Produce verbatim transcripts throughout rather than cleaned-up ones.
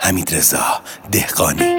حمیدرضا دهقانی.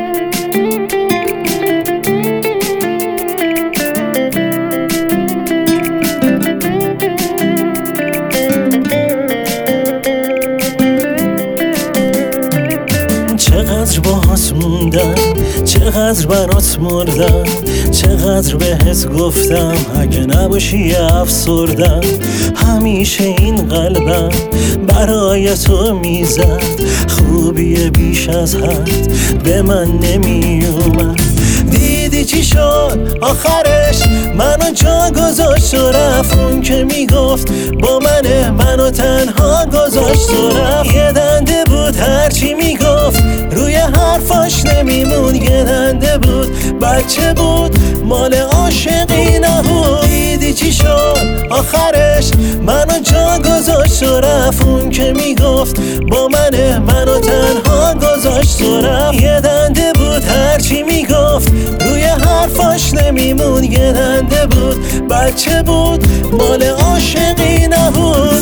چقدر باهات موندم، چقدر برات مردم، چقدر بهت گفتم اگه نباشی افسردم. همیشه این قلبم برای تو میزد، خوبی بیش از حد به من نمیومد. دیدی چی شد آخرش؟ منو جا گذاشت و رفت. اون که میگفت با منه منو تنها گذاشت و رفت. یه دنده بود هرچی میگفت روی حرفاش نمیمون. یه دنده بود بچه بود مال عاشقی نبود. دیدی چی شد آخرش؟ منو جا گذاشت و رفت. اون که میگفت با منه منو تنها گذاشت و رفت. یه دنده بود هرچی میگفت روی حرفاش نمیمون. یه دنده بود بچه بود مال عاشقی نبود.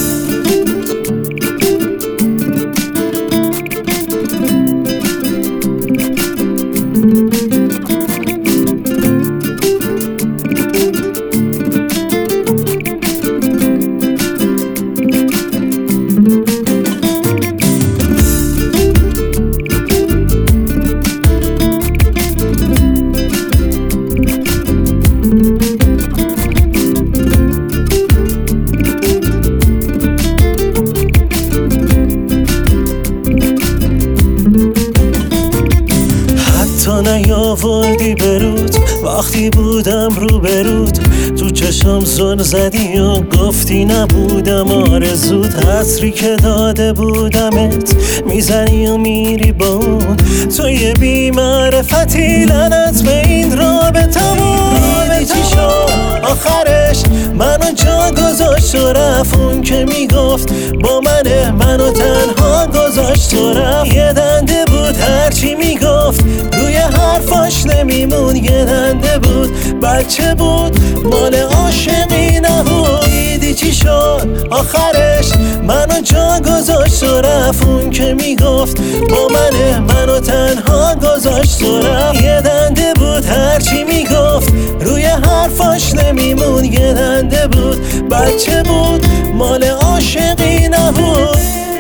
تو نیاوردی برود وقتی بودم رو برود. تو چشم زل زدی و گفتی نبودم آرزود. حسری که داده بودمت میزنی و میری با اون. تو یه بی معرفتی لعنت به این رابطمون. دیدی چی شد آخرش؟ منو جا گذاشت و رفت. اون که میگفت با منه منو تنها گذاشت و رفت. یه دنده بود هرچی میگفت روی حرفاش نمیمون. یه دنده بود بچه بود مال عاشقی نبود. دیدی چی شد آخرش؟ منو جا گذاشت و رفت. اون که میگفت با منه منو تنها گذاشت و رفت. یه دنده بود هرچی میگفت روی حرفاش نمیمون. یه دنده بود بچه بود مال عاشقی نبود.